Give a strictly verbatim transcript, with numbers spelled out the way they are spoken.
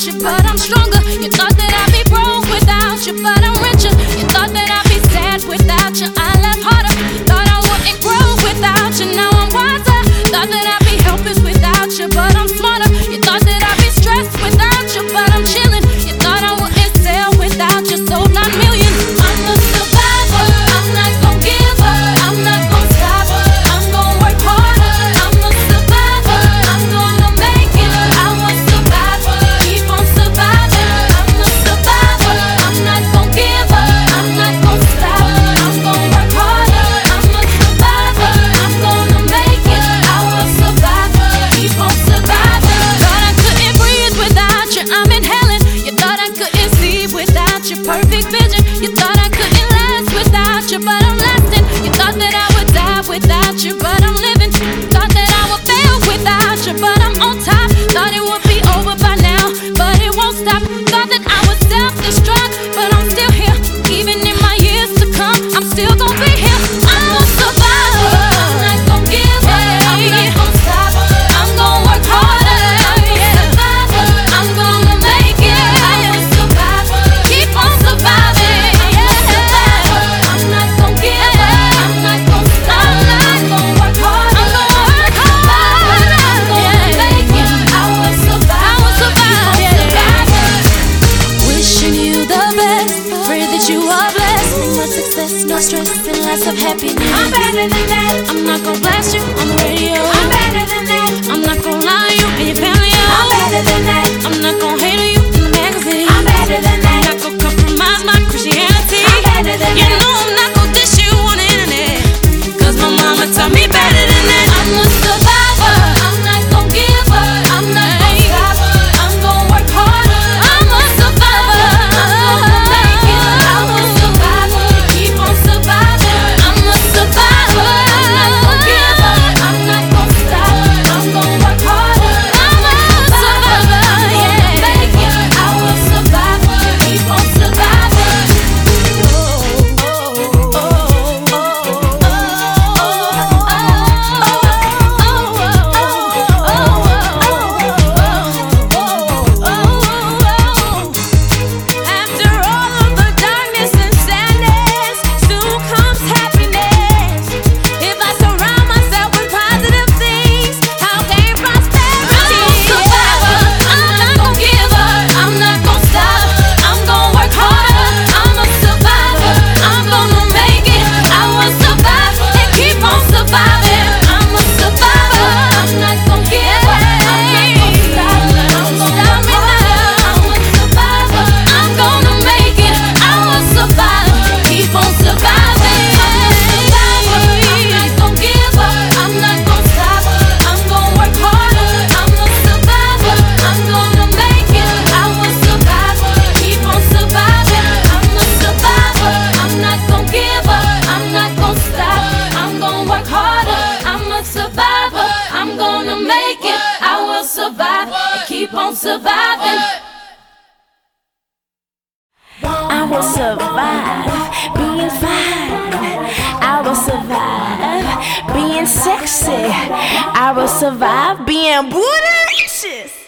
without you, but I'm stronger. You thought that I'd be broke without you, but I'm richer. You thought that I'd be sad without you, I laugh harder. Thought I wouldn't grow without you, now I'm wiser. Thought that I'd be helpless without you, but I'm smarter. You thought that I'd be stressed without you, but I'm chilling. You thought I wouldn't sell without you, sold nine million. I'm a survivor, I'm not gon' give up, I'm not gon' stop, I'm gon' work harder. I'm a survivor, I'm gonna make it, I will survive, keep on surviving. I'm a survivor, I'm not gon' give up, I'm not gon' stop, I'm gon' work harder. I'm a survivor, I'm gonna make it, I will survive, keep on surviving. Thought I couldn't breathe without you, I'm inhaling. You thought I couldn't see without your perfect vision. You thought I couldn't last without you, but I'm lasting. You thought that I would die without you, but I'm living. Thought that I would fail without you, but I'm on top. Thought it would be over by now, but it won't stop. Thought that I would self-destruct, but I'm still here. Even in my years to come, I'm still gonna be here. I'm a survivor, I'm not gonna give up, I'm not gonna stop, I'm gonna work harder. I'm a survivor, I'm gonna make it, I will survive, keep on surviving. I'm a survivor, I'm not gonna give up, I'm not gonna stop, I'm gonna work harder. I'm gonna work harder. I'm gonna make it, I will survive, I will survive, keep on surviving. Wishing you the best, pray that you are blessed with much success, no stress, and lots of happiness. I'm better than that. I'm not gonna blast you on the radio. I'm better than that. I'm not gonna lie to you and your family. I'm better than that. I'm not gonna hate on you in the magazine. I'm better than that. I'm not gonna compromise my Christianity. I'm better than you that. You know I'm not gonna dish you on the internet, cause my mama taught me better than that. I'm a survivor, I'm not gonna give up, I'm not gonna stop, I'm gonna work harder. I'm a survivor, I'm gonna make it, I will survive, keep on surviving. I'm a survivor, I'm not gonna give up, I'm not gonna stop, I'm gonna work harder. I'm a survivor, I'm gonna make it, I will survive, keep on surviving. After all of the darkness and sadness, soon comes happiness. If I surround myself with positive things, I'll gain prosperity. I'm a survivor, I'm not gonna give up, I'm not gonna stop, I'm gonna work harder. I'm a survivor, I'm gonna make it, I will survive and keep on surviving. I'm a survivor, I'm not gonna give up, I'm not gonna stop, I'm gonna work harder. I'm a survivor, I'm gonna make it, I will survive, keep on surviving. I'm a survivor, I'm not gonna give up, I'm not gonna stop, I'm gonna work harder. I'm a survivor, I'm gonna make it, I will survive, keep on surviving. I'm a survivor, I'm not gonna give up, I'm not gonna stop, I'm gonna work harder. I'm a survivor, I'm gonna make it, I will survive, and keep on surviving. I will survive being fine. I will survive being sexy. I will survive being bootylicious.